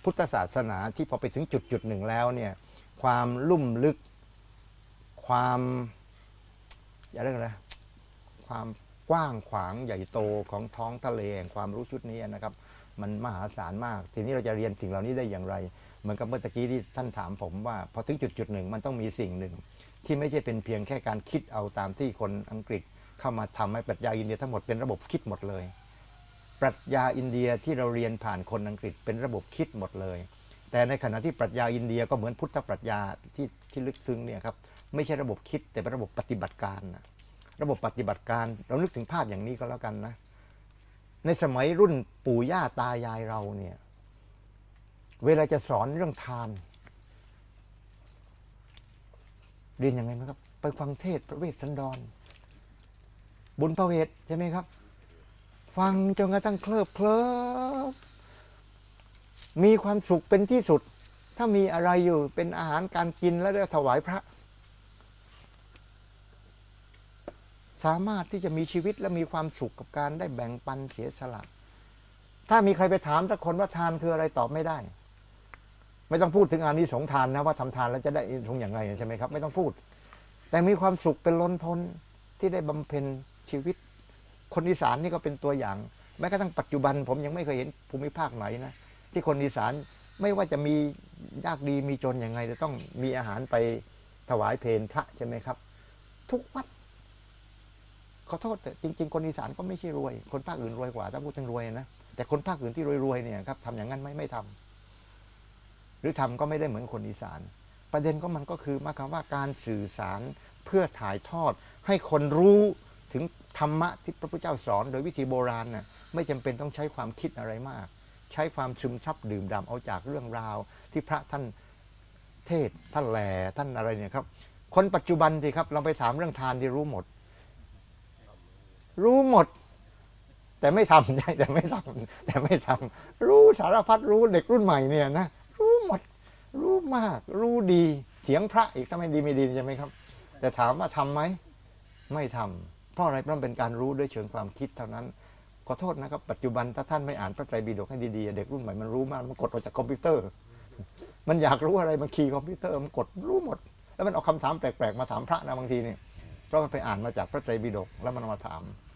พุทธศาสนาที่พอไปถึงจุดหนึ่งแล้วเนี่ยความลุ่มลึกความอะไรนะความกว้างขวางใหญ่โตของท้องทะเลแห่งความรู้ชุดนี้นะครับมันมหาศาลมากทีนี้เราจะเรียนสิ่งเหล่านี้ได้อย่างไรเหมือนกับเมื่อกี้ที่ท่านถามผมว่าพอถึงจุดหนึ่งมันต้องมีสิ่งหนึ่งที่ไม่ใช่เป็นเพียงแค่การคิดเอาตามที่คนอังกฤษเข้ามาทำให้ปรัชญาอินเดียทั้งหมดเป็นระบบคิดหมดเลยปรัชญาอินเดียที่เราเรียนผ่านคนอังกฤษเป็นระบบคิดหมดเลยแต่ในขณะที่ปรัชญาอินเดียก็เหมือนพุทธปรัชญาที่ลึกซึ้งเนี่ยครับไม่ใช่ระบบคิดแต่เป็นระบบปฏิบัติการนะระบบปฏิบัติการเรานึกถึงภาพอย่างนี้ก็แล้วกันนะในสมัยรุ่นปู่ย่าตายายเราเนี่ยเวลาจะสอนเรื่องทานเรียนยังไงไหมครับไปฟังเทศน์พระเวสสันดรบุญพระเวทใช่ไหมครับฟังจนกระทั่งเคลิบเคลิ้มมีความสุขเป็นที่สุดถ้ามีอะไรอยู่เป็นอาหารการกินแล้วได้ถวายพระสามารถที่จะมีชีวิตและมีความสุขกับการได้แบ่งปันเสียสละถ้ามีใครไปถามสักคนว่าทานคืออะไรตอบไม่ได้ไม่ต้องพูดถึงอานิสงส์ทานนะว่าทำทานแล้วจะได้อานิสงส์อย่างไรใช่ไหมครับไม่ต้องพูดแต่มีความสุขเป็นล้นพ้นที่ได้บำเพ็ญชีวิตคนอีสานนี่ก็เป็นตัวอย่างแม้กระทั่งปัจจุบันผมยังไม่เคยเห็นภูมิภาคไหนนะที่คนอีสานไม่ว่าจะมียากดีมีจนยังไงจะต้องมีอาหารไปถวายเพลพระใช่ไหมครับทุกวัดขอโทษแต่จริงๆคนอีสานก็ไม่ใช่รวยคนภาคอื่นรวยกว่าถ้าพูดถึงรวยนะแต่คนภาคอื่นที่รวยๆเนี่ยครับทำอย่างนั้นไม่ทำหรือทำก็ไม่ได้เหมือนคนอีสานประเด็นก็มันก็คือหมายความว่าการสื่อสารเพื่อถ่ายทอดให้คนรู้ถึงธรรมะที่พระพุทธเจ้าสอนโดยวิธีโบราณน่ะไม่จำเป็นต้องใช้ความคิดอะไรมากใช้ความซึมซับดื่มด่ำเอาจากเรื่องราวที่พระท่านเทศท่านแหล่ท่านอะไรเนี่ยครับคนปัจจุบันสิครับเราไปถามเรื่องทานที่รู้หมดแต่ไม่ทำใช่แต่ไม่ทำรู้สารพัดรู้เด็กรุ่นใหม่เนี่ยนะรู้หมดรู้มากรู้ดีเถียงพระอีกถ้าไม่ดีใช่ไหมครับแต่ถามว่าทำไหมไม่ทำเพราะอะไรเพราะเป็นการรู้ด้วยเชิงความคิดเท่านั้นขอโทษนะครับปัจจุบันถ้าท่านไม่อ่านพระไตรปิฎกให้ดีๆเด็กรุ่นใหม่มันรู้มากมันกดออกจากคอมพิวเตอร์มันอยากรู้อะไรมันคีย์คอมพิวเตอร์มันกดรู้หมดแล้วมันเอาคำถามแปลกๆมาถามพระนะบางทีเนี่ยเพราะมันไปอ่านมาจากพระไตรปิฎกแล้วมันมาถาม